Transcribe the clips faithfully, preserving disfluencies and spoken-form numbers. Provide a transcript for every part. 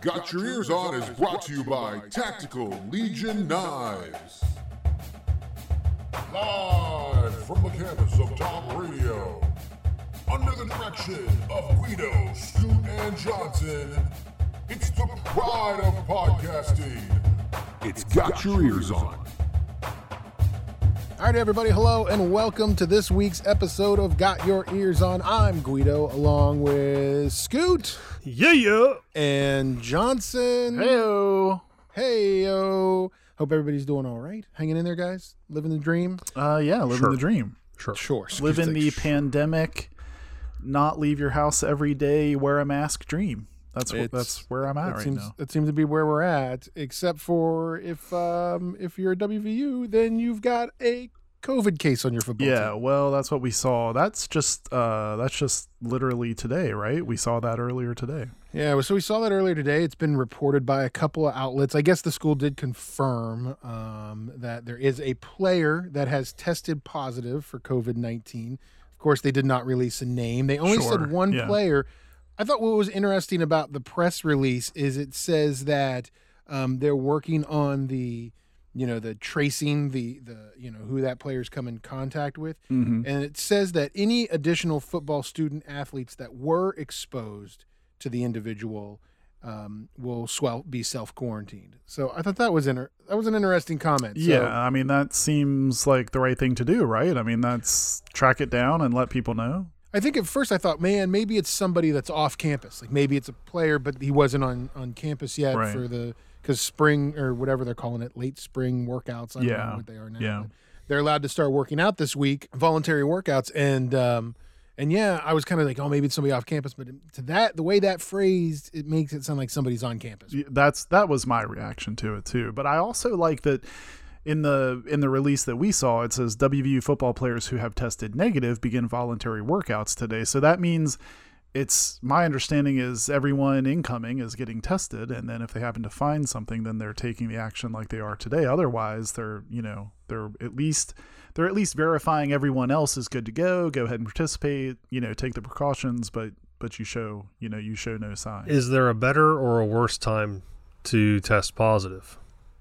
Got Your Ears On is brought to you by Tactical Legion Knives. Live from the campus of Tom Radio, under the direction of Guido, Scoot, and Johnson, it's the pride of podcasting. It's Got Your Ears On. All right, everybody, hello, and welcome to this week's episode of Got Your Ears On. I'm Guido, along with Scoot. Yeah, yeah. And Johnson. Heyo. Heyo. Hope everybody's doing all right. Hanging in there, guys? Living the dream? Uh, yeah, living sure. the dream. Sure. Sure. Living like, the sh- pandemic, not leave your house every day, wear a mask dream. That's wh- that's where I'm at that right seems, now. That seems to be where we're at, except for if um, if you're a W V U, then you've got a COVID case on your football yeah, team. well, that's what we saw. That's just uh, that's just literally today, right? We saw that earlier today. Yeah, so we saw that earlier today. It's been reported by a couple of outlets. I guess the school did confirm um, that there is a player that has tested positive for COVID nineteen. Of course, they did not release a name. They only Sure, said one yeah. player. I thought what was interesting about the press release is it says that um, they're working on the, you know, the tracing the, the, you know, who that player's come in contact with. Mm-hmm. And it says that any additional football student athletes that were exposed to the individual um, will swell, be self-quarantined. So I thought that was inter- that was an interesting comment. So, Yeah, I mean, that seems like the right thing to do, right? I mean, that's track it down and let people know. I think at first I thought, man, maybe it's somebody that's off campus. Like maybe it's a player, but he wasn't on, on campus yet Right. for the because spring or whatever they're calling it, late spring workouts. I don't Yeah. know what they are now. Yeah. But they're allowed to start working out this week, voluntary workouts, and um, and yeah, I was kind of like, oh, maybe it's somebody off campus, but to that, the way that phrased, it makes it sound like somebody's on campus. That's that was my reaction to it too. But I also like that in the in the release that we saw, it says W V U football players who have tested negative begin voluntary workouts today. So that means it's my understanding is everyone incoming is getting tested, and then if they happen to find something, then they're taking the action like they are today. Otherwise, they're you know they're at least they're at least verifying everyone else is good to go. Go ahead and participate. You know, take the precautions, but but you show you know you show no sign. Is there a better or a worse time to test positive?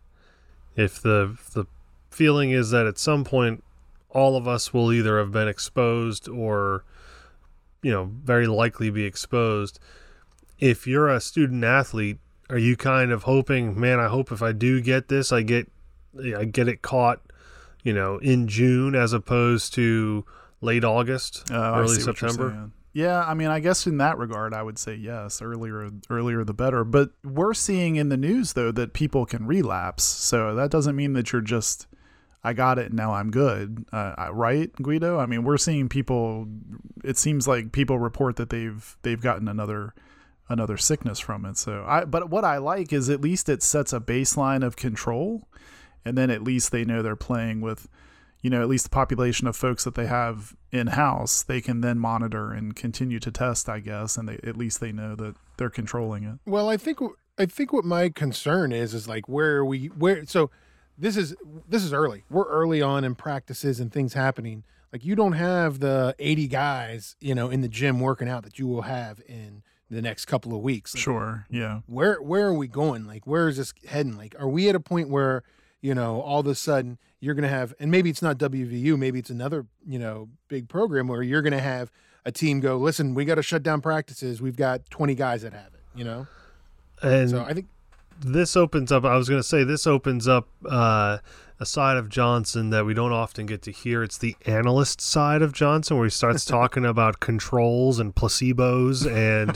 If the if the feeling is that at some point all of us will either have been exposed or, you know, very likely be exposed, if you're a student athlete, are you kind of hoping, man, I hope if I do get this, I get I get it caught, you know, in June as opposed to late August, Oh, I early see what you're September? saying. Yeah, I mean, I guess in that regard, I would say yes. Earlier, earlier the better. But we're seeing in the news though that people can relapse, so that doesn't mean that you're just, I got it, now I'm good, uh, right, Guido? I mean, we're seeing people. It seems like people report that they've they've gotten another another sickness from it. So, I but what I like is at least it sets a baseline of control, and then at least they know they're playing with, you know, at least the population of folks that they have in-house, they can then monitor and continue to test, I guess, and they, at least they know that they're controlling it. Well, I think I think what my concern is is like where are we where so this is this is early. We're early on in practices and things happening. Like you don't have the eighty guys, you know, in the gym working out that you will have in the next couple of weeks. Like, Sure, yeah. Where where are we going? Like where is this heading? Like are we at a point where, you know, all of a sudden you're going to have, and maybe it's not W V U, maybe it's another, you know, big program where you're going to have a team go, listen, we got to shut down practices. We've got twenty guys that have it, you know? And So I think this opens up, I was going to say, this opens up uh, a side of Johnson that we don't often get to hear. It's the analyst side of Johnson, where he starts talking about controls and placebos and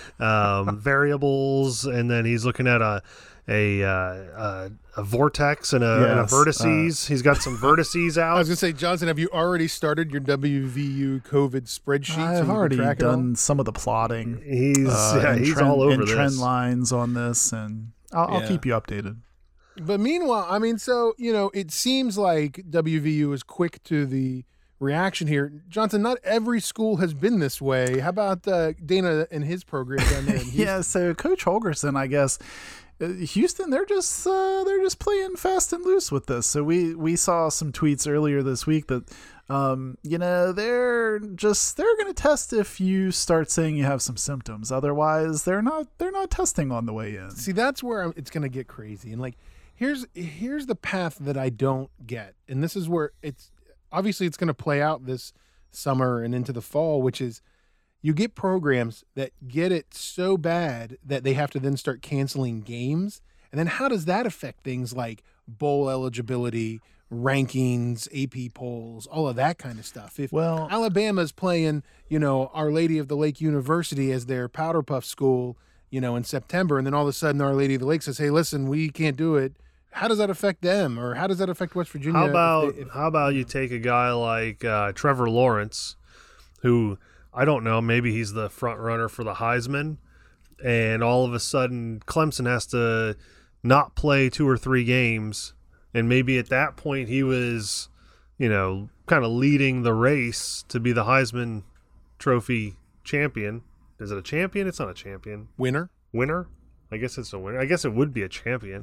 um, variables, and then he's looking at a a uh, a, a vortex and a, and a Yes, vertices. He's got some vertices I out. was going to say, Johnson, have you already started your W V U COVID spreadsheet? so you I've can already track it all? done some of the plotting. He's uh, yeah, and he's trend, all over and this. trend lines on this, and I'll, I'll Yeah. keep you updated. But meanwhile, I mean, so, you know, it seems like W V U is quick to the reaction here. Johnson, not every school has been this way. How about uh, Dana and his program down there in Houston? Yeah, so Coach Holgerson, I guess, Houston, they're just uh, they're just playing fast and loose with this. So we we saw some tweets earlier this week that um, you know they're just they're going to test if you start saying you have some symptoms. Otherwise, they're not they're not testing on the way in. See, that's where I'm, it's going to get crazy. And like, here's here's the path that I don't get, and this is where it's obviously it's going to play out this summer and into the fall, which is. You get programs that get it so bad that they have to then start canceling games. And then how does that affect things like bowl eligibility, rankings, A P polls, all of that kind of stuff? If well, Alabama's playing, you know, Our Lady of the Lake University as their Powder Puff school, you know, in September, and then all of a sudden Our Lady of the Lake says, hey, listen, we can't do it. How does that affect them? Or how does that affect West Virginia? How about, if they, if, how about you take a guy like uh, Trevor Lawrence, who – I don't know, maybe he's the front runner for the Heisman, and all of a sudden Clemson has to not play two or three games, and maybe at that point he was, you know, kind of leading the race to be the Heisman Trophy champion. Is it a champion? It's not a champion. winner. Winner? I guess it's a winner. I guess it would be a champion.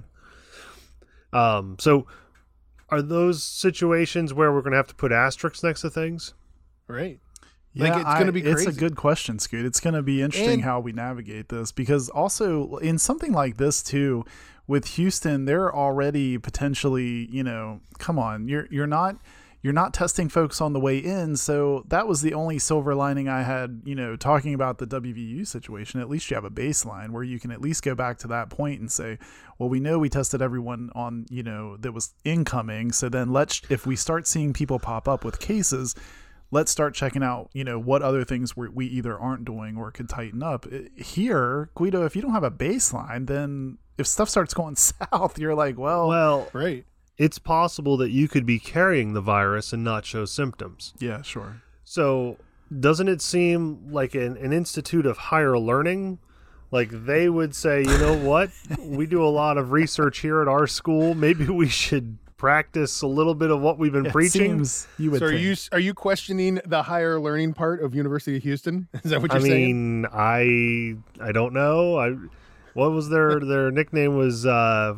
Um, so are those situations where we're going to have to put asterisks next to things? Right. Yeah, like it's going to be crazy. It's a good question, Scoot. It's going to be interesting And- how we navigate this because also in something like this too, with Houston, they're already potentially, you know, come on, you're you're not you're not testing folks on the way in, so that was the only silver lining I had, you know, talking about the W V U situation. At least you have a baseline where you can at least go back to that point and say, well, we know we tested everyone on, you know, that was incoming, so then let's if we start seeing people pop up with cases, let's start checking out, you know, what other things we're, we either aren't doing or could tighten up. Here, Guido, if you don't have a baseline, then if stuff starts going south, you're like, well, Well, Right. it's possible that you could be carrying the virus and not show symptoms. yeah, sure. So doesn't it seem like an, an institute of higher learning? Like they would say, you know what? We do a lot of research here at our school. Maybe we should practice a little bit of what we've been It preaching. seems you would So are think. you are you questioning the higher learning part of University of Houston? Is that what you're I saying? mean, I I don't know. I what was their their nickname was uh,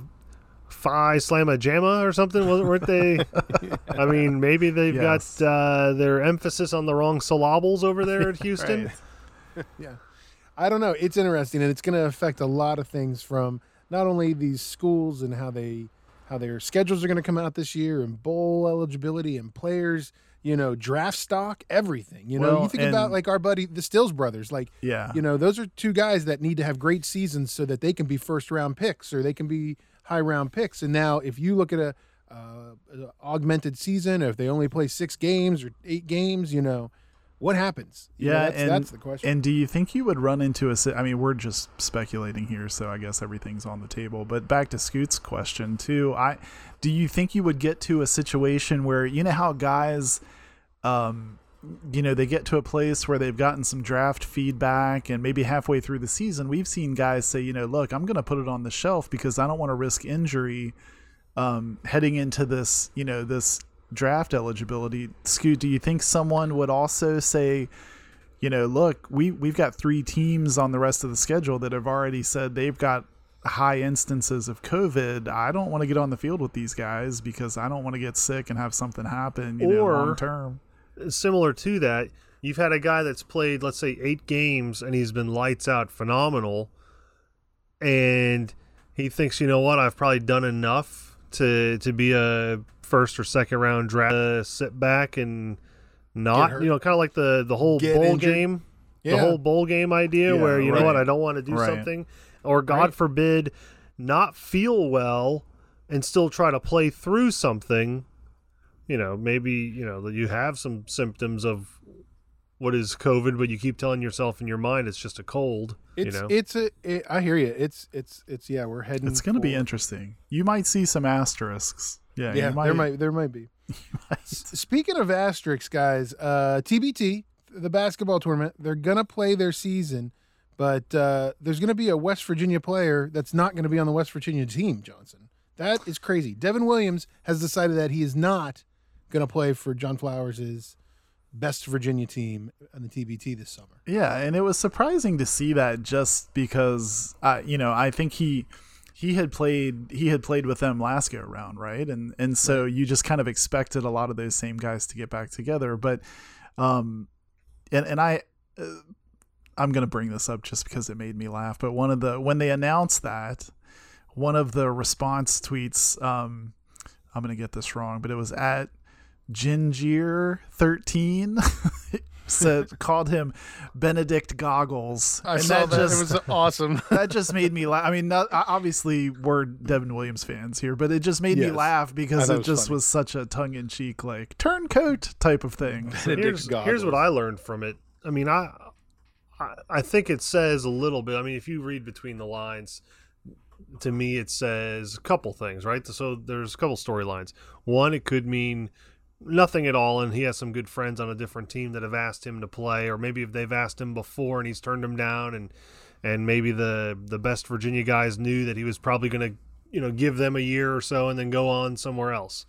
Phi Slamma Jamma or something? Wasn't weren't they? I mean, maybe they've Yes. got uh, their emphasis on the wrong syllables over there at Houston. Right. Yeah. I don't know. It's interesting, and it's going to affect a lot of things from not only these schools and how they how their schedules are going to come out this year and bowl eligibility and players, you know, draft stock, everything. You know, Well, you think about and- like our buddy, the Stills brothers, like, Yeah. you know, those are two guys that need to have great seasons so that they can be first round picks or they can be high round picks. And now if you look at a, uh, a augmented season, if they only play six games or eight games, you know, what happens? You know, Yeah, that's, and that's the question. and do you think you would run into a? si- I mean, we're just speculating here, so I guess everything's on the table. But back to Scoot's question too. I do you think you would get to a situation where you know how guys, um, you know, they get to a place where they've gotten some draft feedback, and maybe halfway through the season, we've seen guys say, you know, look, I'm going to put it on the shelf because I don't want to risk injury, um, heading into this, you know, this. draft eligibility. Scoot, do you think someone would also say, you know, look, we we've got three teams on the rest of the schedule that have already said they've got high instances of COVID. I don't want to get on the field with these guys because I don't want to get sick and have something happen, you know, Or- long term. Similar to that, you've had a guy that's played, let's say, eight games and he's been lights out phenomenal, and he thinks, you know what, I've probably done enough to to be a first or second round draft, uh, sit back and Get not, hurt. you know, kind of like the the whole Get bowl injured. game, the Yeah. whole bowl game idea, Yeah, where you know right. what, I don't want to do Right. something, or God Right. forbid, not feel well and still try to play through something. You know, maybe you know that you have some symptoms of what is COVID, but you keep telling yourself in your mind it's just a cold. It's you know, it's a it, I hear you. It's it's it's yeah. We're heading. It's going to be for- interesting. You might see some asterisks. Yeah, Yeah, you might, there might there might be. S- Speaking of asterisks, guys, uh, T B T, the basketball tournament, they're gonna play their season, but uh, there's gonna be a West Virginia player that's not gonna be on the West Virginia team. Johnson, that is crazy. Devin Williams has decided that he is not gonna play for John Flowers' best Virginia team on the T B T this summer. Yeah, and it was surprising to see that just because, uh, you know, I think he he had played he had played with them last go round, right? And and so right. you just kind of expected a lot of those same guys to get back together. But um, and and I. Uh, I'm going to bring this up just because it made me laugh. But one of the, when they announced that, one of the response tweets, um, I'm going to get this wrong, but it was at Gingier thirteen said, called him Benedict Goggles. I and saw that. that. Just, it was awesome. That just made me laugh. I mean, not, obviously we're Devin Williams fans here, but it just made yes. me laugh because it was just funny. was such a tongue in cheek, like turncoat type of thing. Here's, here's what I learned from it. I mean, I, I, I think it says a little bit. I mean, if you read between the lines, to me, it says a couple things, right? So there's a couple storylines. One, it could mean nothing at all, and he has some good friends on a different team that have asked him to play, or maybe if they've asked him before and he's turned them down, and and maybe the the best Virginia guys knew that he was probably going to, you know, give them a year or so and then go on somewhere else.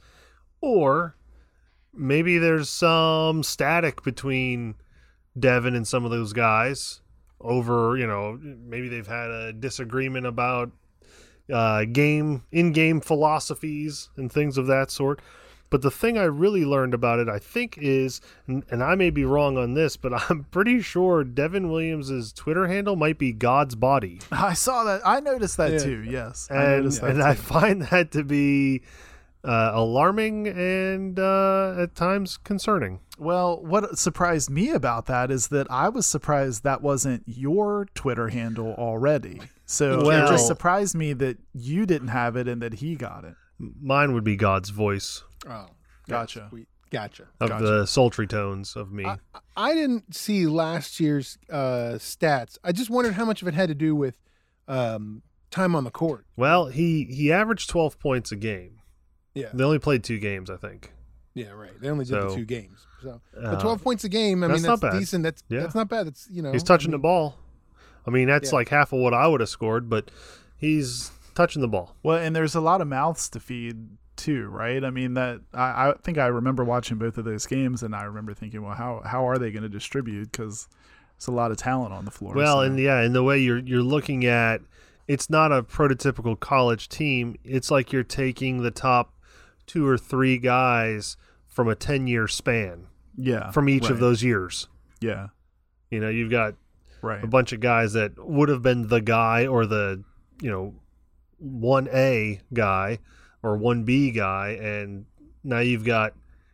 Or maybe there's some static between Devin and some of those guys over, you know, maybe they've had a disagreement about uh, game, in-game philosophies and things of that sort. But the thing I really learned about it, I think, is, and, and I may be wrong on this, but I'm pretty sure Devin Williams' Twitter handle might be God's Body. I saw that. I noticed that yeah. too, yes. And, I noticed that and too. I find that to be uh, alarming and uh, at times concerning. Well, what surprised me about that is that I was surprised that wasn't your Twitter handle already. So Well- it just surprised me that you didn't have it and that he got it. Mine would be God's voice Oh, Gotcha. that's sweet. Gotcha. of Gotcha. the sultry tones of me. I, I didn't see last year's uh, stats. I just wondered how much of it had to do with um, time on the court. Well, he, he averaged twelve points a game. Yeah, They only played two games, I think. yeah, right. They only did So, the two games, so uh, but twelve points a game. I that's mean, not that's bad. decent. That's Yeah. that's not bad. That's you know He's touching I the mean, ball. I mean, that's Yeah. like half of what I would have scored, but he's touching the ball. Well, and there's a lot of mouths to feed too, right? I mean, that I, I think I remember watching both of those games, and I remember thinking, well, how how are they going to distribute? Because there's a lot of talent on the floor. Well, so. and yeah, and the way you're you're looking at, it's not a prototypical college team. It's like you're taking the top two or three guys from a ten-year span yeah, from each of right. those years. Yeah, You know, you've got right. a bunch of guys that would have been the guy or the, you know, one A guy or one B guy, and now you've got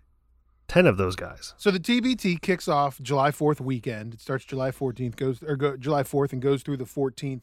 ten of those guys. So the T B T kicks off July fourth weekend. It starts July fourteenth, goes or go, July fourth, and goes through the fourteenth.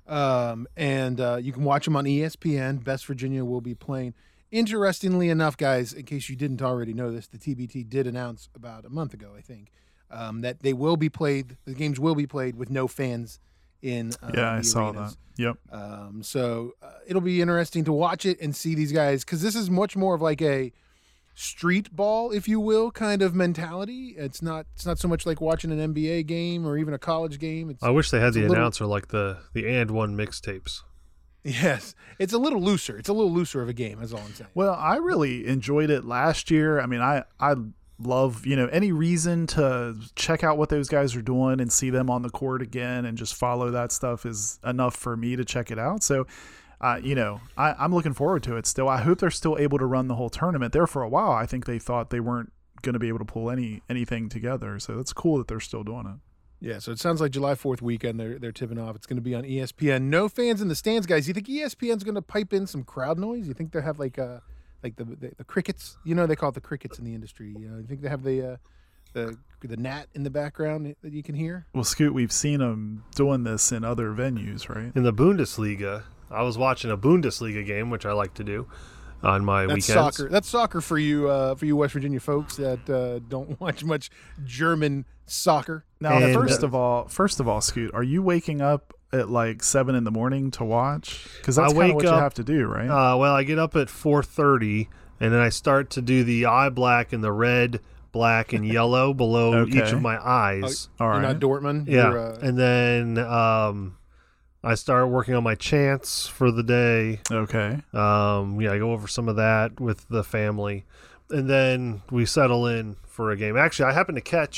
Um, and uh, you can watch them on E S P N. Best Virginia will be playing. Interestingly enough, guys, in case you didn't already know this, the T B T did announce about a month ago, I think, um, that they will be played. The games will be played with no fans in. Uh, yeah, I the saw arenas. that. Yep. Um, so uh, it'll be interesting to watch it and see these guys, because this is much more of like a street ball, if you will, kind of mentality. It's not it's not so much like watching an N B A game or even a college game. It's I wish they had it's the a little- announcer like the the and one mixtapes. yes, it's a little looser. It's a little looser of a game. That's all I'm saying. Well, I really enjoyed it last year. I mean, I I love, you know, any reason to check out what those guys are doing and see them on the court again and just follow that stuff is enough for me to check it out. So, uh, you know, I, I'm looking forward to it still. I hope they're still able to run the whole tournament. There for a while, I think they thought they weren't going to be able to pull any anything together. So it's cool that they're still doing it. Yeah, so it sounds like July fourth weekend they're they're tipping off. It's going to be on E S P N. No fans in the stands, guys. You think E S P N's going to pipe in some crowd noise? You think they have like uh like the, the the crickets? You know they call it the crickets in the industry. You know, you think they have the uh, the the gnat in the background that you can hear? Well, Scoot, we've seen them doing this in other venues, right? In the Bundesliga, I was watching a Bundesliga game, which I like to do on my That's weekends. soccer. That's soccer for you, uh, for you West Virginia folks that uh, don't watch much German soccer. Now, And- first of all, first of all, Scoot, are you waking up at like seven in the morning to watch? Because that's I kind of wake what up- you have to do, right? Uh, well, I get up at four thirty, and then I start to do the eye black and the red, black, and yellow below Okay. each of my eyes. all You're right. not Dortmund. Yeah, You're, uh, and then um, I start working on my chants for the day. Okay. Um, yeah, I go over some of that with the family, and then we settle in for a game. Actually, I happened to catch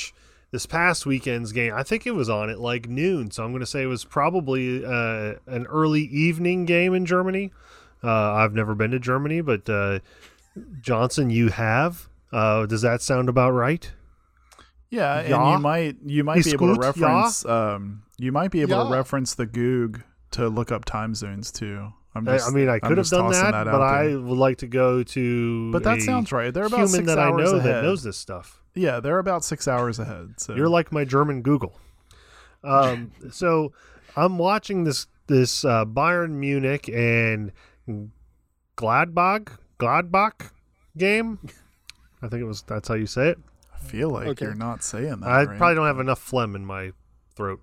this past weekend's game, I think it was on at like noon, so I'm going to say it was probably uh, an early evening game in Germany. Uh, I've never been to Germany, but uh, Johnson, you have. Uh, does that sound about right? Yeah, and Ja? you might you might Is be able to gut, reference um you might be able Ja. to reference the Goog to look up time zones too. I'm I, just, I mean, I I'm could have just done tossing that, that but out I there. would like to go to But that a sounds right. They're about human six that I hours know ahead. that knows this stuff. Yeah, they're about six hours ahead. So You're like my German Google. Um, so I'm watching this this uh, Bayern Munich and Gladbach Gladbach game. I think it was. That's how you say it. I feel like Okay. you're not saying that. I right? probably don't have enough phlegm in my throat.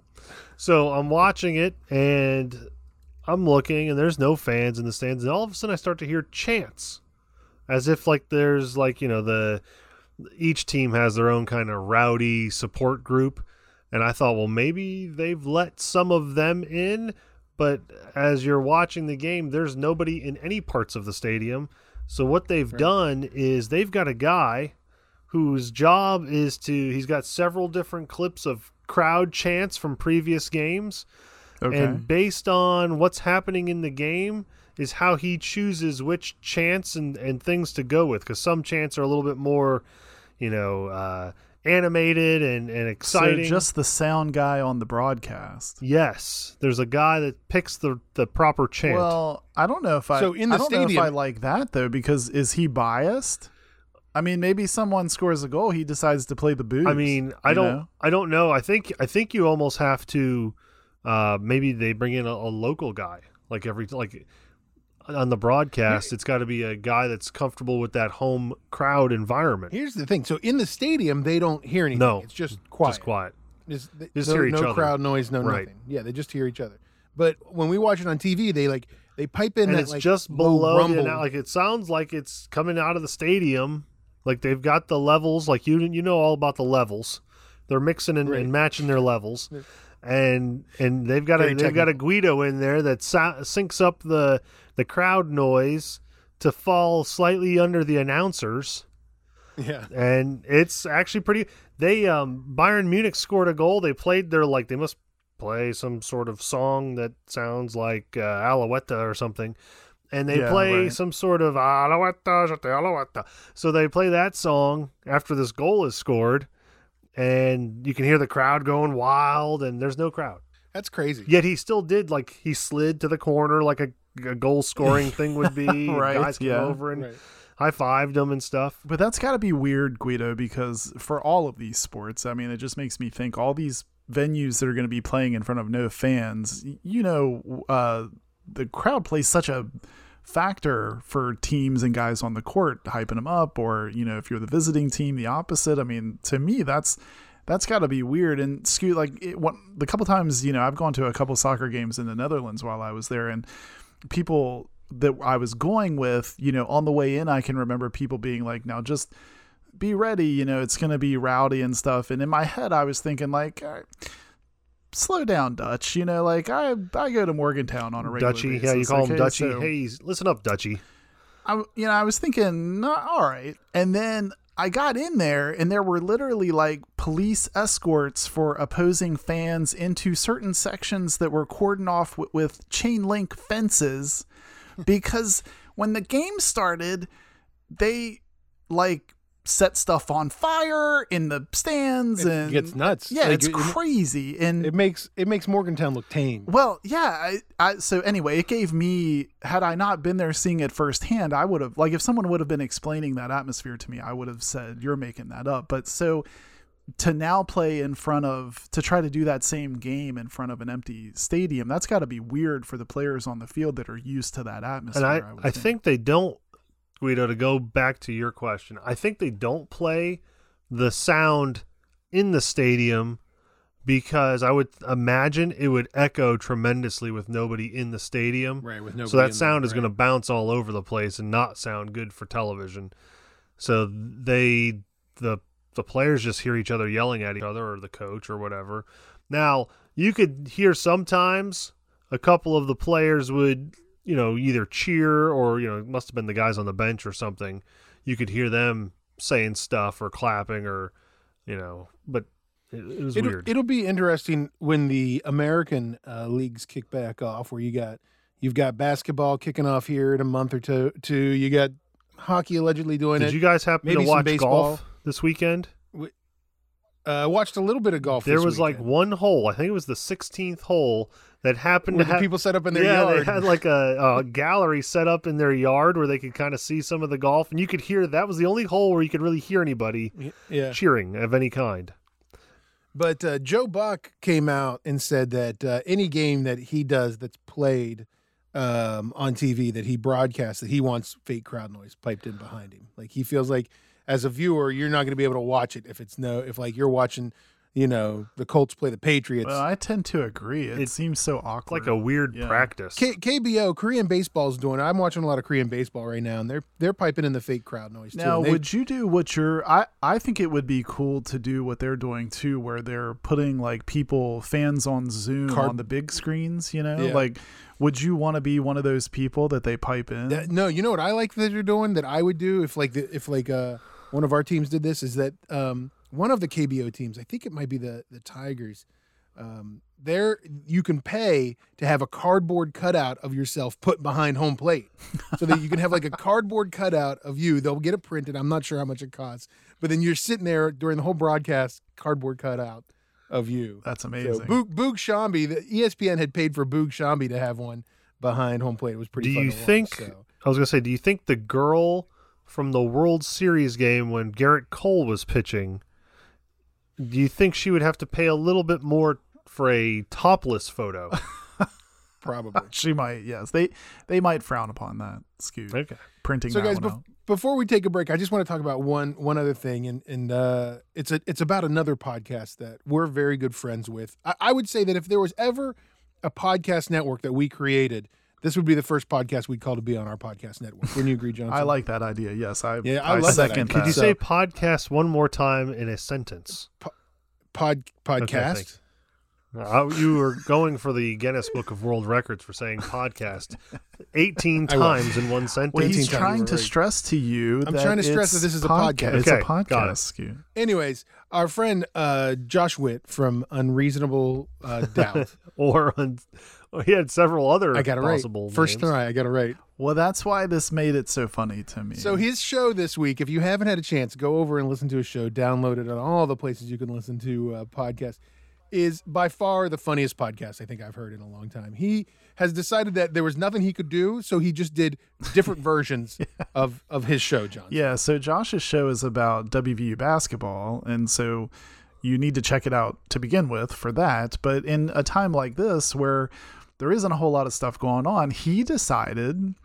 So I'm watching it and I'm looking and there's no fans in the stands. And all of a sudden I start to hear chants as if like there's like, you know, the each team has their own kind of rowdy support group. And I thought, well, maybe they've let some of them in. But as you're watching the game, there's nobody in any parts of the stadium. So what they've Right. done is they've got a guy whose job is to, he's got several different clips of crowd chants from previous games. Okay. And based on what's happening in the game is how he chooses which chants and, and things to go with. Because some chants are a little bit more, you know, uh, animated and, and exciting. So just the sound guy on the broadcast. Yes. There's a guy that picks the, the proper chant. Well, I don't know if I. So in the I don't know if stadium- I like that though, because is he biased? I mean, maybe someone scores a goal, he decides to play the booze. I mean, I you don't, know? I don't know. I think, I think you almost have to, uh, maybe they bring in a, a local guy, like every, like on the broadcast, it's got to be a guy that's comfortable with that home crowd environment. Here's the thing. So in the stadium, they don't hear anything. No. It's just quiet. Just quiet. Just, Just no, hear each no other. crowd noise, no Right. nothing. Yeah, they just hear each other. But when we watch it on T V, they like they pipe in And that it's like just low below rumble. the, like it sounds like it's coming out of the stadium. Like they've got the levels, like you you know all about the levels. They're mixing and, Right. and matching their levels. And and they've got a Very they've got a technical. Guido in there that so- syncs up the the crowd noise to fall slightly under the announcers. Yeah. And it's actually pretty. They um Bayern Munich scored a goal. They played their like they must play some sort of song that sounds like uh, Alouette or something, and they Yeah, play right. some sort of Alouette, Jete Alouette. So they play that song after this goal is scored, and you can hear the crowd going wild, and there's no crowd. That's crazy. Yet he still did like he slid to the corner like a, a goal scoring thing would be. Right, Guys came yeah. over and Right. high fived him and stuff. But that's got to be weird, Guido, because for all of these sports, I mean, it just makes me think all these venues that are going to be playing in front of no fans, y- you know, uh, the crowd plays such a factor for teams and guys on the court, hyping them up, or, you know, if you're the visiting team, the opposite. I mean, to me, that's that's got to be weird. And Scoot, like it, what, the couple times, you know, I've gone to a couple soccer games in the Netherlands while I was there, and people that I was going with, you know, on the way in, I can remember people being like, now just be ready, you know, it's going to be rowdy and stuff. And in my head, I was thinking like, all right, slow down, Dutch, you know, like I, I go to Morgantown on a regular Dutchy, basis. yeah, you call him okay? Dutchy. So Hey, listen up, Dutchy. I, you know, I was thinking, no, all right. And then I got in there and there were literally like police escorts for opposing fans into certain sections that were cordoned off with, with chain link fences because when the game started, they like set stuff on fire in the stands It and gets nuts. Yeah, Like, it's it- crazy. And It makes it makes Morgantown look tame. well, yeah. I, I, so anyway, it gave me, had I not been there seeing it firsthand, I would have, like, if someone would have been explaining that atmosphere to me, I would have said, you're making that up. But so to now play in front of, to try to do that same game in front of an empty stadium, that's got to be weird for the players on the field that are used to that atmosphere. And I, would I think they don't, Guido, to go back to your question, I think they don't play the sound in the stadium because I would imagine it would echo tremendously with nobody in the stadium. Right, with nobody So that in sound there, is going to bounce all over the place and not sound good for television. So they, the the players just hear each other yelling at each other or the coach or whatever. Now, you could hear sometimes a couple of the players would, you know, either cheer or, you know, it must have been the guys on the bench or something. You could hear them saying stuff or clapping or, you know, but It, it was it'll, weird. It'll be interesting when the American uh, leagues kick back off, where you got you've got basketball kicking off here in a month or two. two. You got hockey allegedly doing Did it. you guys happen Maybe to some watch baseball. golf this weekend? I uh, watched a little bit of golf. There this was like weekend. one hole. I think it was the sixteenth hole that happened Where to the have people set up in their yeah, yard. they had like a, a gallery set up in their yard where they could kind of see some of the golf, and you could hear that was the only hole where you could really hear anybody yeah. cheering of any kind. But uh, Joe Buck came out and said that uh, any game that he does that's played um, on T V that he broadcasts, that he wants fake crowd noise piped in behind him. Like he feels like as a viewer, you're not going to be able to watch it if it's no, if like you're watching, you know, the Colts play the Patriots. Well, I tend to agree. It, It- seems so awkward. Like a weird Yeah. practice. K- KBO, Korean baseball's doing it. I'm watching a lot of Korean baseball right now, and they're they're piping in the fake crowd noise too. Now, And they- would you do what you're? I I think it would be cool to do what they're doing too, where they're putting like people, fans on Zoom Card- on the big screens. You know, Yeah. like, would you want to be one of those people that they pipe in? That- no, you know what I like that they're doing that I would do if like the, if like uh one of our teams did this is that um one of the K B O teams, I think it might be the the Tigers, um there you can pay to have a cardboard cutout of yourself put behind home plate, so that you can have like a cardboard cutout of you. They'll get it printed. I'm not sure how much it costs, but then you're sitting there during the whole broadcast, cardboard cutout of you. That's So amazing. Boog, Boog Shambi, the E S P N had paid for Boog Shambi to have one behind home plate. It was pretty. Do fun you to watch, think? so. I was gonna say, do you think the girl from the World Series game when Garrett Cole was pitching, do you think she would have to pay a little bit more for a topless photo? Probably. She might. Yes, they they might frown upon that. Scoot Okay. printing So that guys, one bef- out. before we take a break, I just want to talk about one one other thing, and and uh, it's a it's about another podcast that we're very good friends with. I, I would say that if there was ever a podcast network that we created, this would be the first podcast we'd call to be on our podcast network. Wouldn't you agree, Johnson? I like that idea. Yes, I. Yeah, I I, love that second idea. Could you So- say podcast one more time in a sentence? pod podcast. thanks. Uh, you were going for the Guinness Book of World Records for saying podcast eighteen I was. times in one sentence. Well, he's eighteen times trying you to were right. stress to you. I'm that trying to stress it's that this is a podca- podcast. It's a Okay, got podcast. it. Scoot. Anyways, our friend uh, Josh Witt from Unreasonable uh, Doubt. or on, well, he had several other I got it right. possible First names. try, I got it right. Well, that's why this made it so funny to me. So his show this week, if you haven't had a chance, go over and listen to his show, download it on all the places you can listen to uh, podcasts, is by far the funniest podcast I think I've heard in a long time. He has decided that there was nothing he could do, so he just did different versions of, of his show, John. Yeah, so Josh's show is about W V U basketball, and so you need to check it out to begin with for that. But in a time like this where there isn't a whole lot of stuff going on, he decided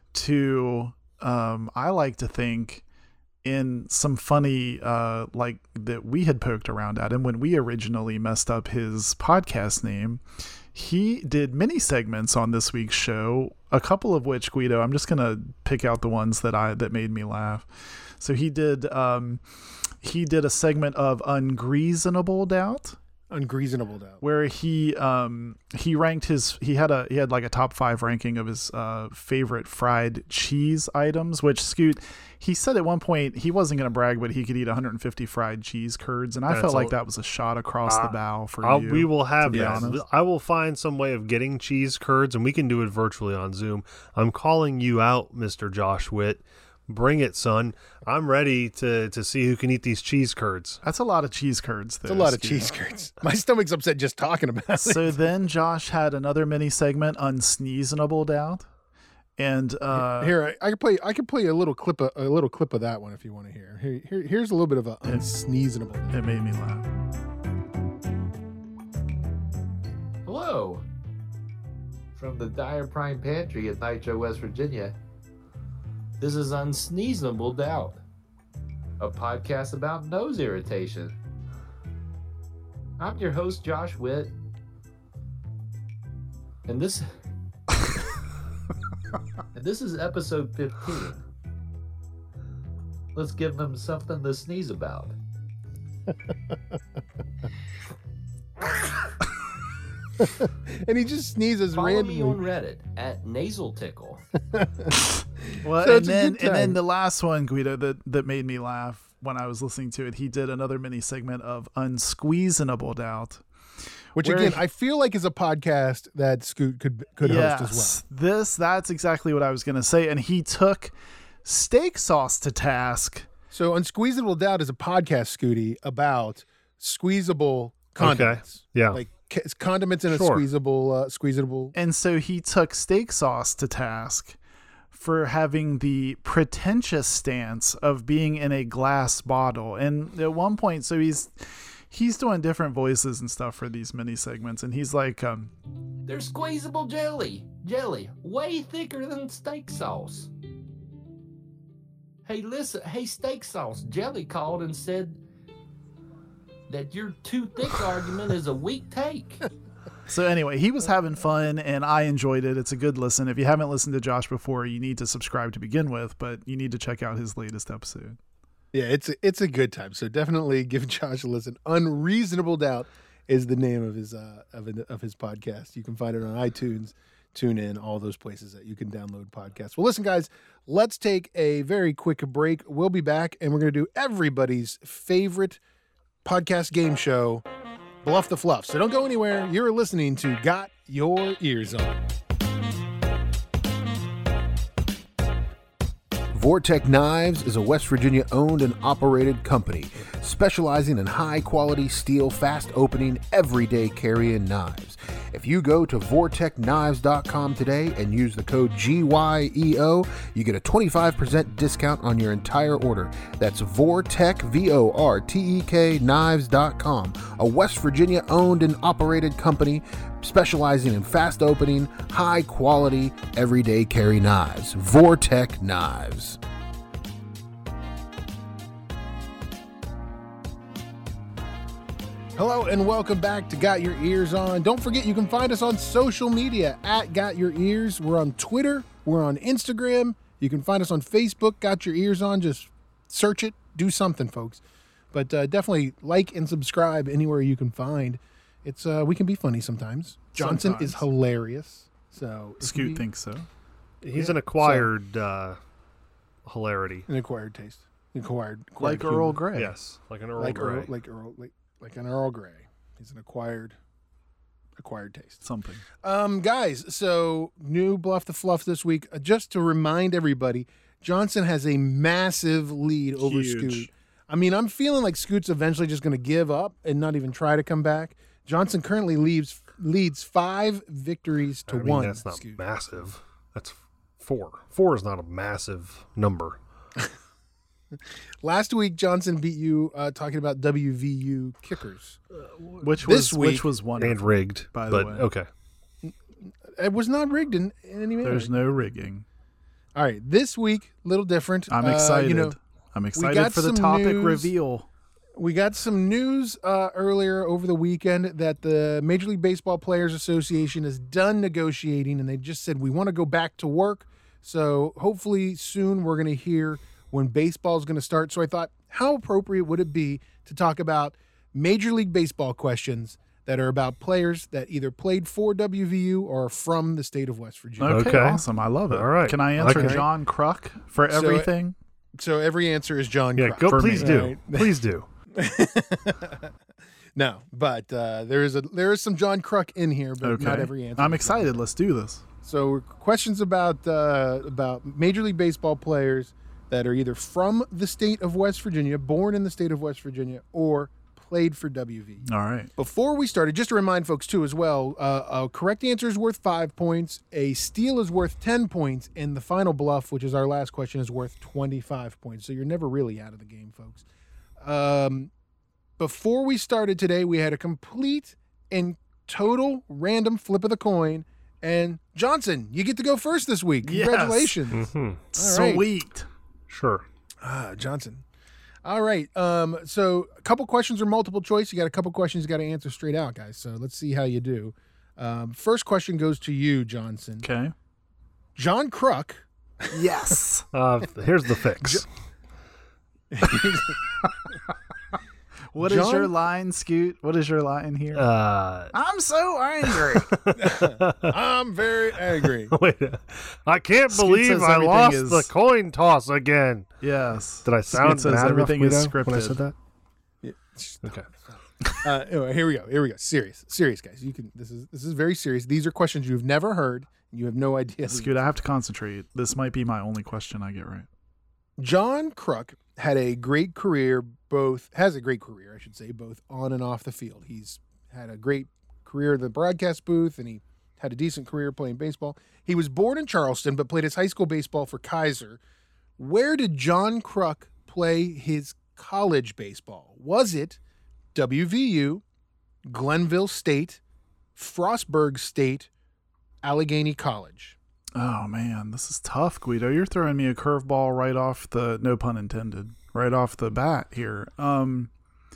to, um, I like to think, in some funny, uh, like that we had poked around at him when we originally messed up his podcast name. He did mini segments on this week's show, a couple of which, Guido, I'm just gonna pick out the ones that I that made me laugh. So he did um, he did a segment of Unreasonable Doubt, Unreasonable Doubt. where he um he ranked his he had a he had like a top five ranking of his uh favorite fried cheese items, which Scoot, he said at one point he wasn't going to brag, but he could eat one hundred fifty fried cheese curds, and I That's felt like a- that was a shot across Uh, the bow for I'll, you. we will have be that. honest. I will find some way of getting cheese curds, and we can do it virtually on Zoom. I'm calling you out, Mister Josh Witt. Bring it, son. I'm ready to to see who can eat these cheese curds. That's a lot of cheese curds. It's a lot of cheese curds. My stomach's upset just talking about it. So then Josh had another mini segment, Unsneezable Doubt, and uh, Here, I, I can play. I can play a little clip. Of, a little clip of that one if you want to hear. Here, here here's a little bit of a unsneezable. it made me laugh. Hello. From the Dyer Prime Pantry in Nitro, West Virginia. This is Unsneezable Doubt, a podcast about nose irritation. I'm your host, Josh Witt. And this And this is episode fifteen. Let's give them something to sneeze about. And he just sneezes Follow me on randomly. Reddit at Nasal Tickle. Well, So and it's a then good and then time. the last one, Guido, that that made me laugh when I was listening to it, he did another mini segment of Unsqueezable Doubt. Which Where again, he- I feel like is a podcast that Scoot could could host as Yes, this that's exactly what I was going to say. And he took Steak Sauce to task. well. So Unsqueezable Doubt is a podcast, Scooty, about squeezable condiments. Yeah. Like ca- condiments in a Sure. squeezable, uh, squeezable. And so he took Steak Sauce to task for having the pretentious stance of being in a glass bottle. And at one point, so he's he's doing different voices and stuff for these mini segments, and he's like, um, They're squeezable jelly. Jelly. Way thicker than steak sauce. Hey, listen. Hey, steak sauce. Jelly called and said that your too thick argument is a weak take. so anyway, he was having fun, and I enjoyed it. It's a good listen. If you haven't listened to Josh before, you need to subscribe to begin with, but you need to check out his latest episode. Yeah, it's a, it's a good time. So definitely give Josh a listen. Unreasonable Doubt is the name of his uh of of his podcast. You can find it on iTunes, TuneIn, all those places that you can download podcasts. Well, listen, guys, let's take a very quick break. We'll be back, and we're going to do everybody's favorite podcast game show, Bluff the Fluff. So don't go anywhere. You're listening to Got Your Ears On. Vortec Knives is a West Virginia owned and operated company specializing in high quality steel, fast opening, everyday carrying knives. If you go to vortec knives dot com today and use the code G Y E O, you get a twenty-five percent discount on your entire order. That's Vortec, V O R T E K, knives dot com, a West Virginia owned and operated company specializing in fast opening, high quality, everyday carry knives. Vortec Knives. Hello and welcome back to Got Your Ears On. Don't forget you can find us on social media at Got Your Ears. We're on Twitter. We're on Instagram. You can find us on Facebook. Got Your Ears On. Just search it. Do something, folks. But uh, definitely like and subscribe anywhere you can find. It's uh, we can be funny sometimes. Johnson Sometimes. is hilarious. So it can Scoot be thinks so. He's Yeah, an acquired uh, hilarity. an acquired taste. Acquired, acquired Like humor. Earl Grey. Yes, like an Earl like Grey. Earl, like Earl, like like an Earl Grey. He's an acquired, acquired taste. Something. Um, guys, so new Bluff the Fluff this week. Uh, just to remind everybody, Johnson has a massive lead over Huge. Scoot. I mean, I'm feeling like Scoot's eventually just going to give up and not even try to come back. Johnson currently leaves leads five victories to I mean, one. that's not Scoot. massive. That's four. Four is not a massive number. Last week, Johnson beat you uh, talking about W V U kickers. Which This was week- which was And wonderful. rigged, by the but way. okay. It was not rigged in, in any manner. There's no rigging. All right, this week, little different. I'm Uh, excited. you know, I'm got excited for the some topic news. reveal. we got some news uh, earlier over the weekend that the Major League Baseball Players Association is done negotiating, and they just said we want to go back to work. So hopefully soon we're going to hear when baseball is going to start. So I thought, how appropriate would it be to talk about Major League Baseball questions that are about players that either played for W V U or are from the state of West Virginia? Okay, Okay. awesome. I love it. All right. Can I answer Okay. John Kruk for So, everything? So every answer is John. Yeah, Kruk. go. for Please me. do. Right. Please do. No, but uh, there is a there is some John Kruk in here, but Okay. not every answer. I'm is excited. Let's do this. So questions about uh, about Major League Baseball players that are either from the state of West Virginia, born in the state of West Virginia, or played for W V U. All right. Before we started, just to remind folks too as well, uh, a correct answer is worth five points, a steal is worth ten points, and the final bluff, which is our last question, is worth twenty-five points. So you're never really out of the game, folks. Um, before we started today, we had a complete and total random flip of the coin. And Johnson, you get to go first this week. Yes. Congratulations. Hmm. All right. Sweet. Sure. Ah, Johnson. All right. Um, so a couple questions are multiple choice. You got a couple questions you got to answer straight out, guys. So let's see how you do. Um, first question goes to you, Johnson. Okay. John Kruk. Yes. Uh, here's the fix. What is John- your line, Scoot? What is your line here? Uh, I'm so angry. I'm very angry. wait, I can't Scoot believe says I everything lost is- the coin toss again. Yes. Did I sound says bad everything enough, is Guido, when I scripted. said that? Yeah. Okay. Uh, anyway, here we go. Here we go. Serious, serious, guys. You can. This is this is very serious. These are questions you've never heard. You have no idea. Scoot, I have to concentrate. This might be my only question I get right. John Kruk had a great career, both has a great career, I should say, both on and off the field. He's had a great career in the broadcast booth, and he had a decent career playing baseball. He was born in Charleston, but played his high school baseball for Kaiser. Where did John Kruk play his college baseball? Was it W V U, Glenville State, Frostburg State, Allegheny College? Oh man, this is tough, Guido. You're throwing me a curveball right off the, no pun intended, right off the bat here. Um,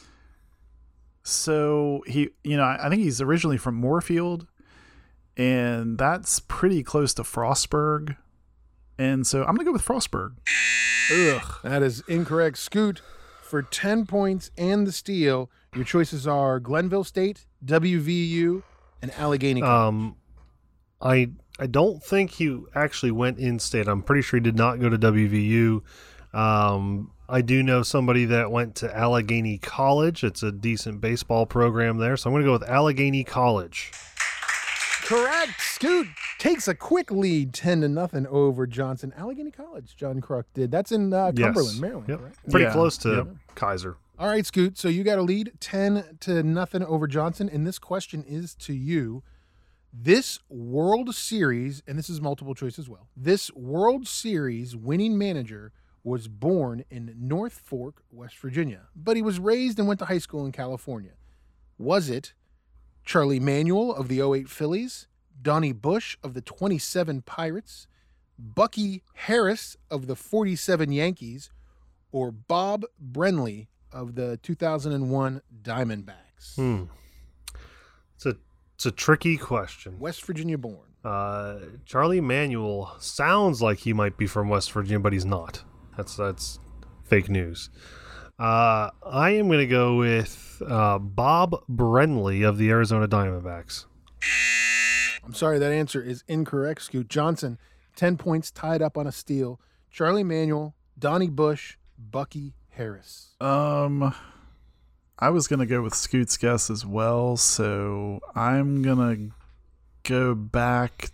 so he, you know, I, I think he's originally from Moorfield, and that's pretty close to Frostburg, and so I'm gonna go with Frostburg. Ugh. That is incorrect. Scoot, for ten points and the steal, your choices are Glenville State, W V U, and Allegheny College. Um, I I don't think he actually went in state. I'm pretty sure he did not go to W V U. Um, I do know somebody that went to Allegheny College. It's a decent baseball program there, so I'm going to go with Allegheny College. Correct. Scoot takes a quick lead, ten to nothing over Johnson. Allegheny College, John Kruk did. That's in uh, Yes. Cumberland, Maryland, Yep. correct? Pretty Yeah. close to Yep. Kaiser. All right, Scoot. So you got a lead, ten to nothing over Johnson, and this question is to you. This World Series, and this is multiple choice as well, this World Series winning manager was born in North Fork, West Virginia, but he was raised and went to high school in California. Was it Charlie Manuel of the oh eight Phillies, Donnie Bush of the twenty-seven Pirates, Bucky Harris of the forty-seven Yankees, or Bob Brenly of the two thousand one Diamondbacks? Hmm. It's a it's a tricky question. West Virginia born. Uh, Charlie Manuel sounds like he might be from West Virginia, but he's not. That's that's fake news. Uh, I am going to go with uh, Bob Brenly of the Arizona Diamondbacks. I'm sorry, that answer is incorrect, Scoot. Johnson, ten points, tied up on a steal. Charlie Manuel, Donnie Bush, Bucky Harris. Um, I was gonna go with Scoot's guess as well, so I'm gonna go back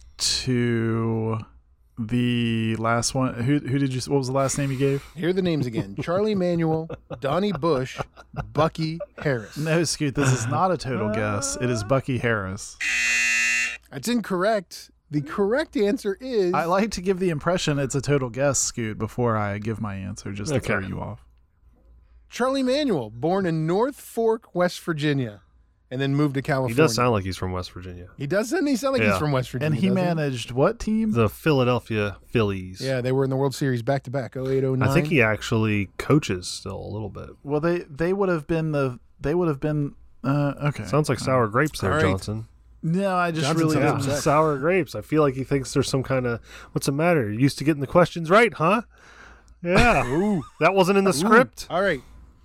to the last one. Who who did you? What was the last name you gave? Here are the names again. Charlie Manuel, Donnie Bush, Bucky Harris. No, Scoot. This is not a total guess. It is Bucky Harris. That's incorrect. The correct answer is I like to give the impression it's a total guess, Scoot, before I give my answer, just to Okay. throw you off. Charlie Manuel, born in North Fork, West Virginia, and then moved to He California. does sound like he's from West Virginia. He does, doesn't he sound like he's Yeah. from West Virginia? And he doesn't managed what team? The Philadelphia Phillies. Yeah, they were in the World Series back to back, oh eight oh nine. I think he actually coaches still a little bit. Well, they they would have been the they would have been uh, okay. Sounds like sour grapes there, All right. Johnson. No, I just Johnson really sounds Yeah, didn't. upset. sour grapes. I feel like he thinks there's some kind of what's the matter? You used to getting the questions right, huh? Yeah. Ooh, that wasn't in the script. All right.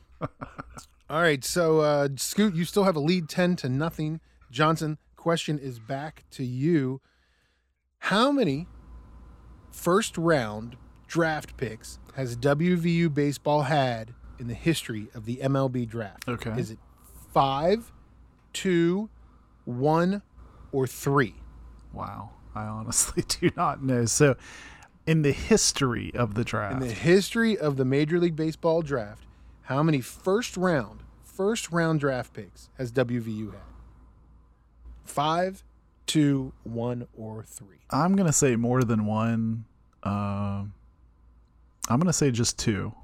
All right. So, uh, Scoot, you still have a lead ten to nothing. Johnson, question is back to you. How many first round draft picks has W V U baseball had in the history of the M L B draft? Okay. Is it five, two, one, or three? Wow, I honestly do not know. So, in the history of the draft, In the history of the Major League Baseball draft, how many first round, first round draft picks has W V U had? Five, two, one, or three? I'm gonna say more than one. Um, I'm gonna say just two.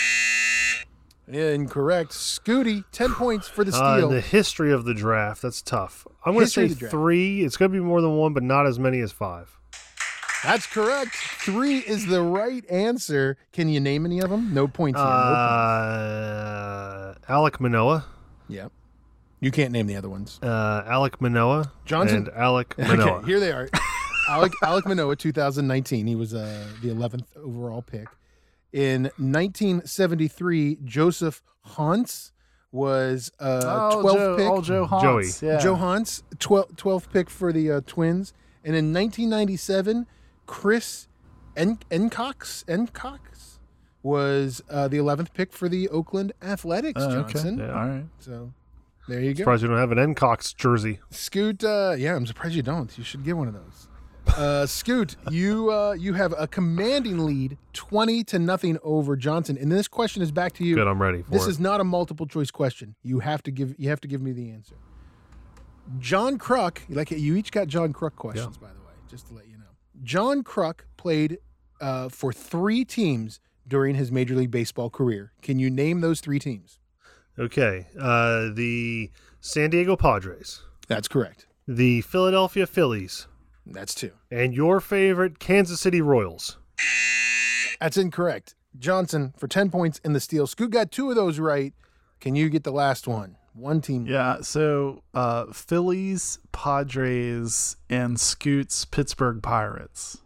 Incorrect. Scooty, ten points for the Uh, in steal. the history of the draft, that's tough. I'm going to History say of the draft. three. It's going to be more than one, but not as many as five. That's correct. Three is the right answer. Can you name any of them? No points here. No points. Uh, Alec Manoa. Yeah. You can't name the other ones. Uh, Alec Manoa. Johnson? And Alec Manoa. Okay, here they are. Alec, Alec Manoa, two thousand nineteen. He was uh, the eleventh overall pick. In nineteen seventy-three, Joseph Hans was uh, Oh, twelfth Joe, pick. oh, Joe Hans. Joey. Yeah. Joe Hans, twelfth, twelfth pick for the uh, Twins. And in nineteen ninety-seven, Chris En- Encox, Encox was uh, the eleventh pick for the Oakland Athletics, Oh, okay. Johnson. Yeah. All right. So there you go. Surprised you don't have an Encox jersey. Scoot, uh, yeah, I'm surprised you don't. You should get one of those. Uh, Scoot, you uh, you have a commanding lead, twenty to nothing over Johnson. And this question is back to you. Good, I'm ready for This it. is not a multiple choice question. You have to give you have to give me the answer. John Kruk, like you each got John Kruk questions, by the way, just to let you know. John Kruk played uh, for three teams during his Major League Baseball career. Can you name those three teams? Okay. Uh, the San Diego Padres, That's correct. the Philadelphia Phillies, That's two. and your favorite Kansas City Royals. That's incorrect. Johnson for ten points in the steal. Scoot got two of those right. Can you get the last one? One team. Yeah, so uh, Phillies, Padres, and Scoot's Pittsburgh Pirates.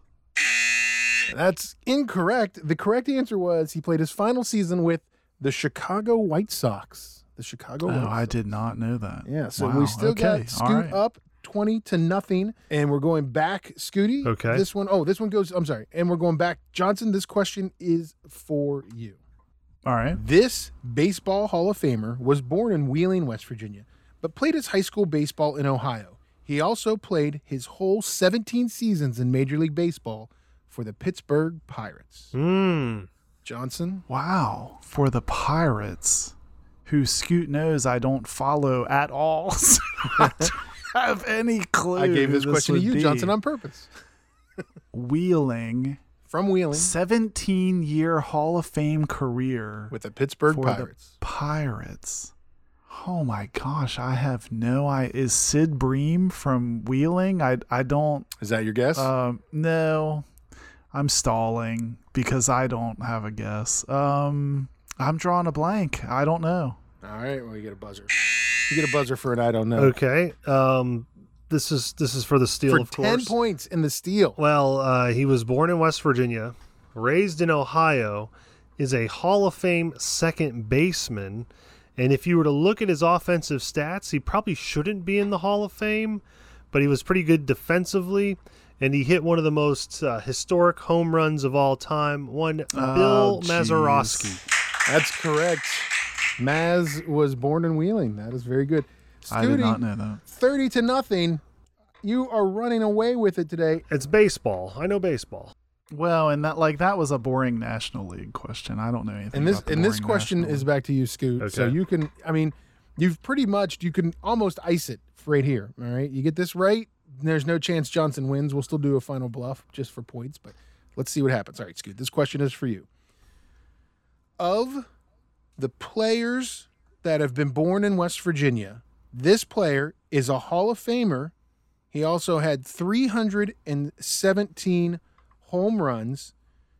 That's incorrect. The correct answer was he played his final season with the Chicago White Sox. The Chicago White Oh, Sox. I did not know that. Yeah, so Wow, we still okay, got all Scoot right. up twenty to nothing, and we're going back, Scooty. Okay. This one, oh, this one goes, I'm sorry, and we're going back. Johnson, this question is for you. All right. This baseball Hall of Famer was born in Wheeling, West Virginia, but played his high school baseball in Ohio. He also played his whole seventeen seasons in Major League Baseball for the Pittsburgh Pirates. Hmm. Johnson? Wow. For the Pirates, who Scoot knows I don't follow at all. So I don't have any clue. I gave who this question to would you, be. Johnson, on purpose. Wheeling, From Wheeling seventeen-year Hall of Fame career with the Pittsburgh for Pirates. the Pirates. Oh my gosh, I have no idea. Is Sid Bream from Wheeling? I I don't. Is that your guess? Um, no, I'm stalling because I don't have a guess. Um, I'm drawing a blank. I don't know. All right, well, you get a buzzer. You get a buzzer for it. I don't know. Okay. Um, this is this is for the steal, For of ten course. points in the steal. Well, uh, he was born in West Virginia, raised in Ohio, is a Hall of Fame second baseman, and if you were to look at his offensive stats, he probably shouldn't be in the Hall of Fame, but he was pretty good defensively, and he hit one of the most uh, historic home runs of all time, one Oh, Bill jeez. Mazeroski. That's correct. Maz was born in Wheeling. That is very good. I did Scooty, not know that. thirty to nothing. You are running away with it today. It's baseball. I know baseball. Well, and that like that was a boring National League question. I don't know anything. And this about the and this boring question National is League. back to you, Scoot. So Okay. you can, I mean, you've pretty much, you can almost ice it right here. All right. You get this right, there's no chance Johnson wins. We'll still do a final bluff just for points, but let's see what happens. All right, Scoot, this question is for you. Of the players that have been born in West Virginia, this player is a Hall of Famer. He also had three hundred seventeen home runs.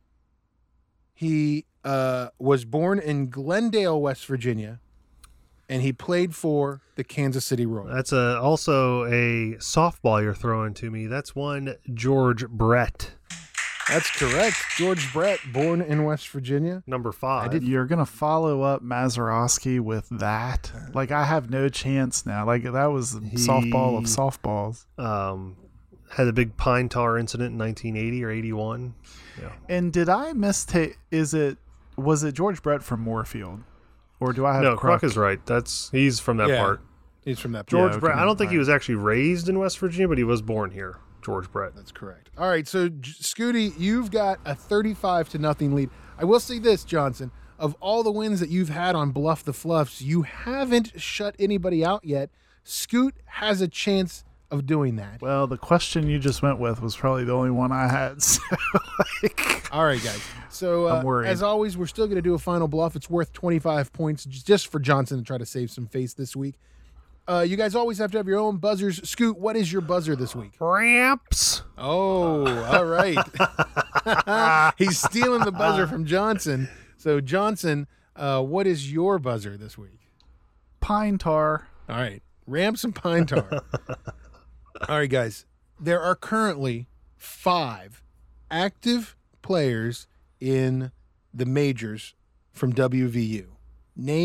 He uh, was born in Glendale, West Virginia, and he played for the Kansas City Royals. That's a, also a softball you're throwing to me. That's one George Brett, That's correct. George Brett, born in West Virginia. number five. You're gonna follow up Mazeroski with that? Like I have no chance now. Like that was the softball of He- softballs. um, had a big pine tar incident in nineteen eighty or eighty-one. Yeah. And did I mistake? Is it was it George Brett from Moorfield, or do I have No, Kruk? Kruk is right. That's he's from that Yeah. part. He's from that. George okay. Brett. I don't think he Right. was actually raised in West Virginia, but he was born here. George Brett. That's correct. All right, so J- Scooty, you've got a thirty-five to nothing lead. I will say this, Johnson. Of all the wins that you've had on Bluff the Fluffs, you haven't shut anybody out yet. Scoot has a chance of doing that. Well, the question you just went with was probably the only one I had. So, like, All right, guys. So, uh, I'm worried. as always, we're still going to do a final bluff. It's worth twenty-five points j- just for Johnson to try to save some face this week. Uh, you guys always have to have your own buzzers. Scoot, what is your buzzer this week? Ramps. Oh, all right. He's stealing the buzzer from Johnson. So, Johnson, uh, what is your buzzer this week? pine tar. All right. Ramps and pine tar. All right, guys. There are currently five active players in the majors from W V U. Name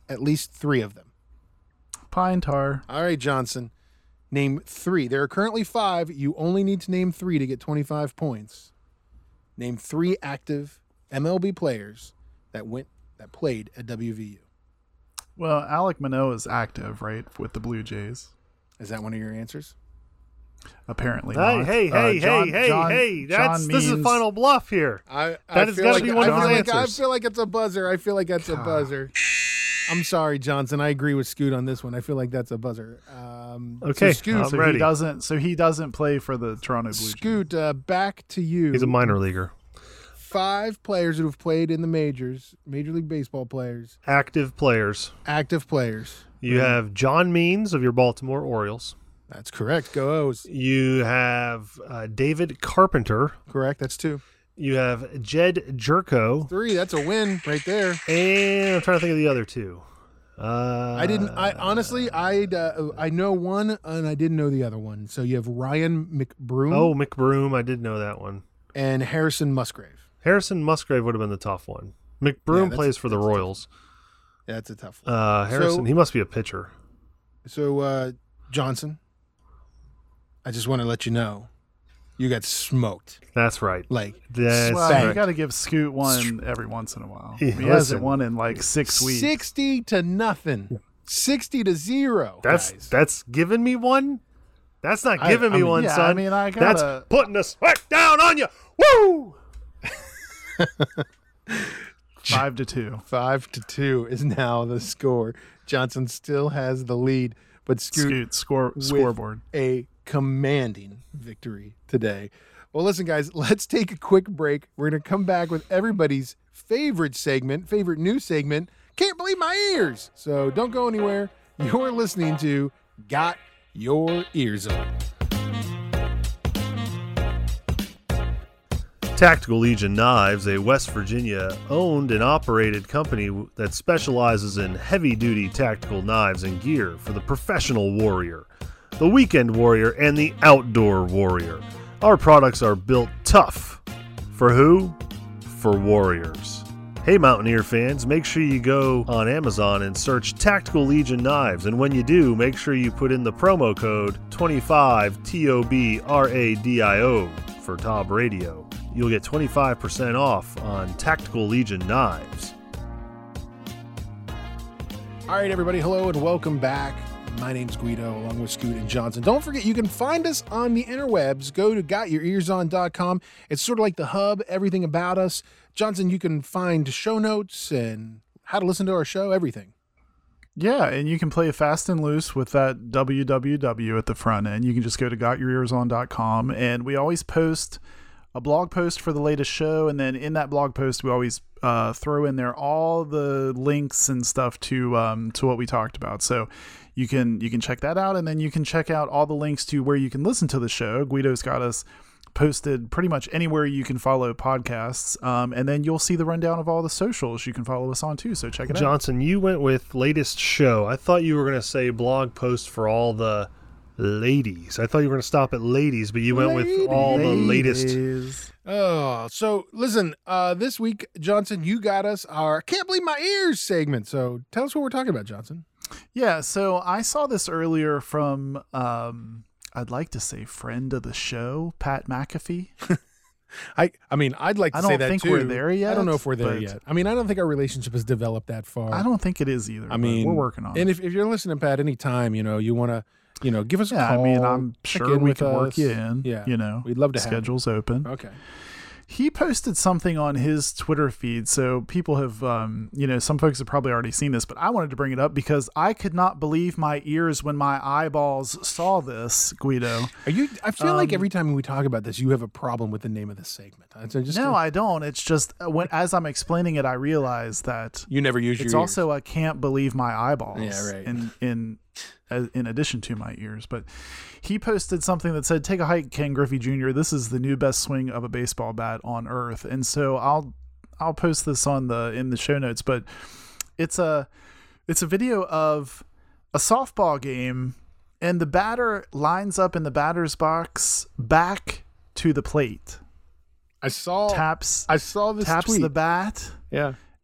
at least three of them. Pine tar. All right, Johnson. Name three. There are currently five. You only need to name three to get twenty-five points. Name three active M L B players that went that played at W V U. Well, Alek Manoah is active, right, with the Blue Jays. Is that one of your answers? Apparently Hey, not. hey, Uh, hey, John- hey, hey, John- hey! That's John this is a means- final bluff here. I, That has feel gotta like, be one I of his feel like, I answers. feel like it's a buzzer. I feel like that's a buzzer. I'm sorry, Johnson. I agree with Scoot on this one. I feel like that's a buzzer. Um, Okay, so Scoot, I'm So ready. he doesn't. So he doesn't play for the Toronto Blue Jays. Scoot, uh, back to you. He's a minor leaguer. Five players who have played in the majors, Major League Baseball players, Active players. active players. You have John Means of your Baltimore Orioles. That's correct. Go O's. You have uh, David Carpenter. Correct. That's two. You have Jed Jerko. Three. That's a win right there. And I'm trying to think of the other two. Uh, I didn't. I honestly, I uh, I know one and I didn't know the other one. So you have Ryan McBroom Oh, McBroom. I did know that one. and Harrison Musgrave. Harrison Musgrave would have been the tough one. Yeah, McBroom that's- plays for the that's tough. Royals. Yeah, that's a tough one. Uh, Harrison, So- he must be a pitcher. So uh, Johnson, I just want to let you know, you got smoked. That's right. Like That's Well, Bang. you got to give Scoot one every once in a while. Yeah, he hasn't listen. won in like six weeks. sixty to nothing, sixty to zero. That's guys. that's giving me one. That's not I- giving I me mean, one, yeah, son. I mean, I that's gotta- putting a smack down on you. Woo! Five to two. Five to two is now the score. Johnson still has the lead, but Scoot, Scoot score with scoreboard. a commanding victory today. Well, listen, guys, let's take a quick break. We're going to come back with everybody's favorite segment, favorite news segment. Can't believe my ears. So don't go anywhere. You're listening to Got Your Ears On. Tactical Legion Knives, a West Virginia owned and operated company that specializes in heavy duty tactical knives and gear for the professional warrior, the weekend warrior, and the outdoor warrior. Our products are built tough. For who? For warriors. Hey Mountaineer fans, make sure you go on Amazon and search Tactical Legion Knives, and when you do, make sure you put in the promo code twenty-five T O B R A D I O for Tob Radio. You'll get twenty-five percent off on Tactical Legion Knives. All right, everybody. Hello and welcome back. My name's Guido, along with Scoot and Johnson. Don't forget, you can find us on the interwebs. Go to got your ears on dot com. It's sort of like the hub, everything about us. Johnson, you can find show notes and how to listen to our show, everything. Yeah, and you can play fast and loose with that W W W at the front end. You can just go to got your ears on dot com, and we always post a blog post for the latest show, and then in that blog post we always uh, throw in there all the links and stuff to um, to what we talked about. So you can you can check that out, and then you can check out all the links to where you can listen to the show. Guido's got us posted pretty much anywhere you can follow podcasts, um, and then you'll see the rundown of all the socials you can follow us on too. So check it out. Johnson, you went with latest show. I thought you were going to say blog post for all the ladies. I thought you were going to stop at ladies, but you went with all the latest. Ladies. Oh, so listen, uh, this week, Johnson, you got us our Can't Believe My Ears segment. So tell us what we're talking about, Johnson. Yeah, so I saw this earlier from, um, I'd like to say friend of the show, Pat McAfee. I, I mean, I'd like to I say don't that think too. we're there yet, I don't know if we're there but- yet. I mean, I don't think our relationship has developed that far. I don't think it is either. I but mean, we're working on and it. if, if you're listening, Pat, anytime, you know, you want to, you know, give us a Yeah, I call. mean, I'm check sure in we with can work us. you in. Yeah. You know, We'd love to have you. schedule's open. Okay. He posted something on his Twitter feed, so people have, um, you know, some folks have probably already seen this, but I wanted to bring it up because I could not believe my ears when my eyeballs saw this, Guido. Are you? I feel like Um, every time we talk about this, you have a problem with the name of this segment. I so just No, gonna- I don't. It's just uh, when as I'm explaining it, I realize that you never use your. it's ears. also I can't believe my eyeballs. Yeah, right. In in uh, in addition to my ears, but he posted something that said, "Take a hike, Ken Griffey Junior This is the new best swing of a baseball bat on earth." And so I'll I'll post this on the in the show notes, but it's a it's a video of a softball game, and the batter lines up in the batter's box back to the plate, I saw. taps I saw this taps tweet. the bat. yeah.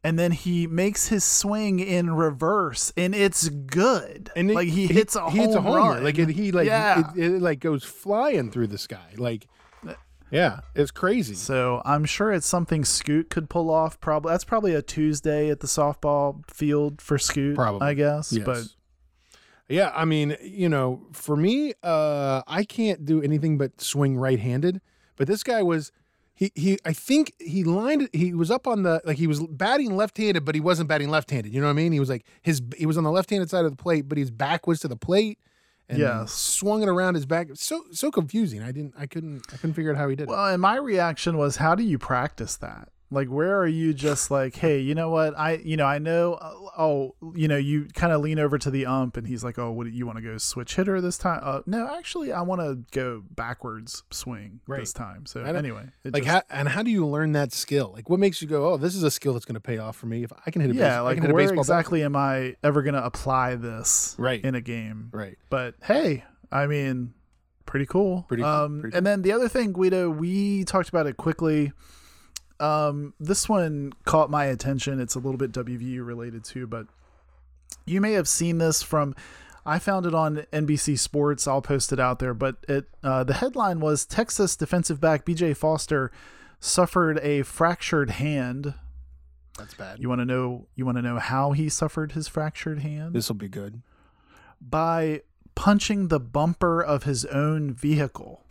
and then he makes his swing in reverse, and it's good. And like he, he hits a he home hits a homer. run. Like it, he like yeah. it, it like goes flying through the sky. Like yeah, it's crazy. So I'm sure it's something Scoot could pull off. Probably that's probably a Tuesday at the softball field for Scoot. Probably, I guess. Yes. But yeah, I mean, you know, for me, uh, I can't do anything but swing right-handed. But this guy was, he he, I think he lined it. He was up on the like he was batting left-handed, but he wasn't batting left-handed. You know what I mean? He was like his he was on the left-handed side of the plate, but his back was to the plate. And Yes. swung it around his back. So so confusing. I didn't. I couldn't. I couldn't figure out how he did it. well, and my reaction was, how do you practice that? Like, where are you just like, hey, you know what? I, you know, I know, uh, oh, you know, you kind of lean over to the ump and he's like, oh, what do you want to go switch hitter this time? Uh, no, actually, I want to go backwards swing Right. this time. So I don't- anyway, it Like, just- how, and how do you learn that skill? Like, what makes you go, oh, this is a skill that's going to pay off for me if I can hit a base, yeah, I like can hit a where baseball exactly am I ever going to apply this Right. in a game? bat. Right. But hey, I mean, pretty cool. Pretty cool, Um, pretty and then the other thing, Guido, we talked about it quickly. Um, this one caught my attention. It's a little bit W V U related too, but you may have seen this from. I found it on N B C Sports. I'll post it out there. But it uh, the headline was Texas defensive back B J Foster suffered a fractured hand. That's bad. You want to know? You want to know how he suffered his fractured hand? This will be good. By punching the bumper of his own vehicle.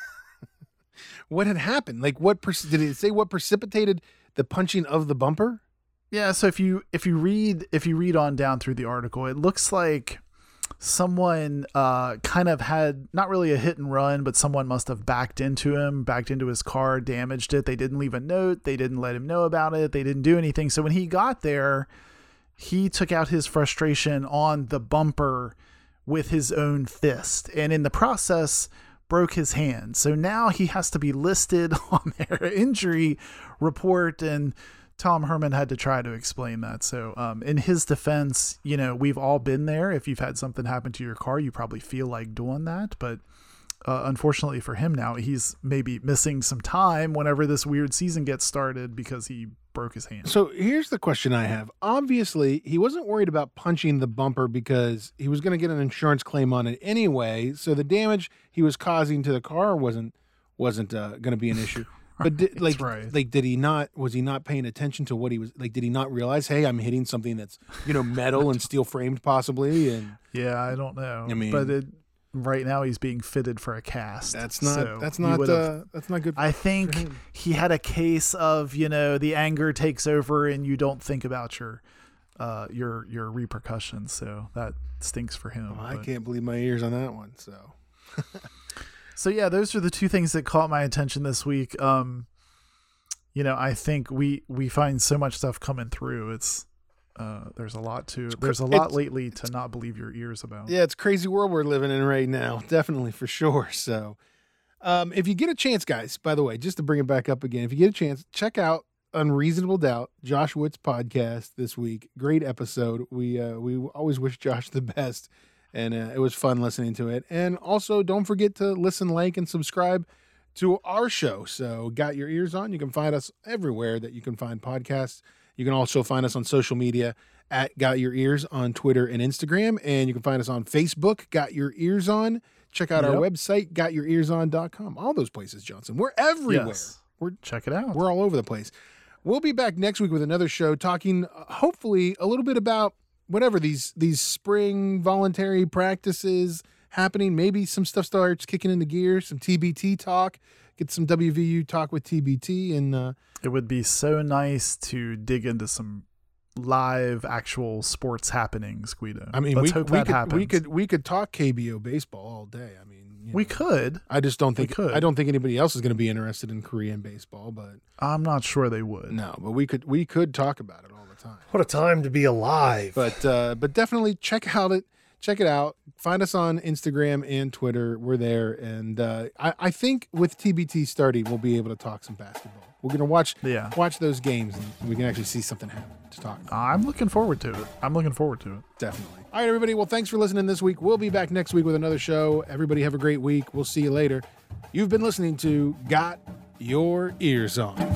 What had happened? Like, what pre- did it say? What precipitated the punching of the bumper? Yeah, so if you if you read if you read on down through the article, it looks like someone uh kind of had not really a hit and run, but someone must have backed into him, backed into his car, damaged it. They didn't leave a note, they didn't let him know about it, they didn't do anything. So when he got there, he took out his frustration on the bumper with his own fist, and in the process broke his hand. So now he has to be listed on their injury report, and Tom Herman had to try to explain that. So um, in his defense, you know, we've all been there. If you've had something happen to your car, you probably feel like doing that. But uh, unfortunately for him now, he's maybe missing some time whenever this weird season gets started because he broke his hand. So here's the question I have. Obviously, he wasn't worried about punching the bumper because he was going to get an insurance claim on it anyway. So the damage he was causing to the car wasn't wasn't uh, going to be an issue. But did, like, right. like, did he not? Was he not paying attention to what he was like? Did he not realize, hey, I'm hitting something that's you know metal and steel framed, possibly? And Yeah, I don't know. I mean- but it, right now he's being fitted for a cast. that's not So that's he not would've- uh, that's not good. I think him. he had a case of, you know, the anger takes over and you don't think about your uh your your repercussions, so that stinks for him. Oh, I But- can't believe my ears on that one. So So yeah, those are the two things that caught my attention this week. Um you know, I think we we find so much stuff coming through. It's uh there's a lot to there's a lot it's- lately to not believe your ears about. yeah, it's a crazy world we're living in right now. Definitely for sure. So um, if you get a chance, guys, by the way, just to bring it back up again, if you get a chance, check out Unreasonable Doubt, Josh Witt's podcast this week. Great episode. We uh, we always wish Josh the best, and uh, it was fun listening to it. And also, don't forget to listen, like, and subscribe to our show. So, got your ears on? You can find us everywhere that you can find podcasts. You can also find us on social media at Got Your Ears on Twitter and Instagram, and you can find us on Facebook, Got Your Ears On. Check out our Yep. website, got your ears on dot com. All those places, Johnson. We're everywhere. Yes. We're Check it out. we're all over the place. We'll be back next week with another show talking, uh, hopefully, a little bit about whatever these these spring voluntary practices happening. Maybe some stuff starts kicking into gear. Some T B T talk. Get some W V U talk with T B T, and uh, It would be so nice to dig into some live actual sports happenings, Guido. I mean, let's we, hope we that could happens. we could we could talk K B O baseball all day. I mean, you we know, could. I just don't we think could. I don't think anybody else is going to be interested in Korean baseball, but I'm not sure they would. no, but we could we could talk about it all the time. What a time to be alive. But uh, but definitely check out it. Check it out. Find us on Instagram and Twitter. We're there, and uh, I, I think with T B T starting, we'll be able to talk some basketball. We're gonna watch Yeah. watch those games, and we can actually see something happen to talk about. I'm looking forward to it. I'm looking forward to it. Definitely. All right, everybody. Well, thanks for listening this week. We'll be back next week with another show. Everybody have a great week. We'll see you later. You've been listening to Got Your Ears On.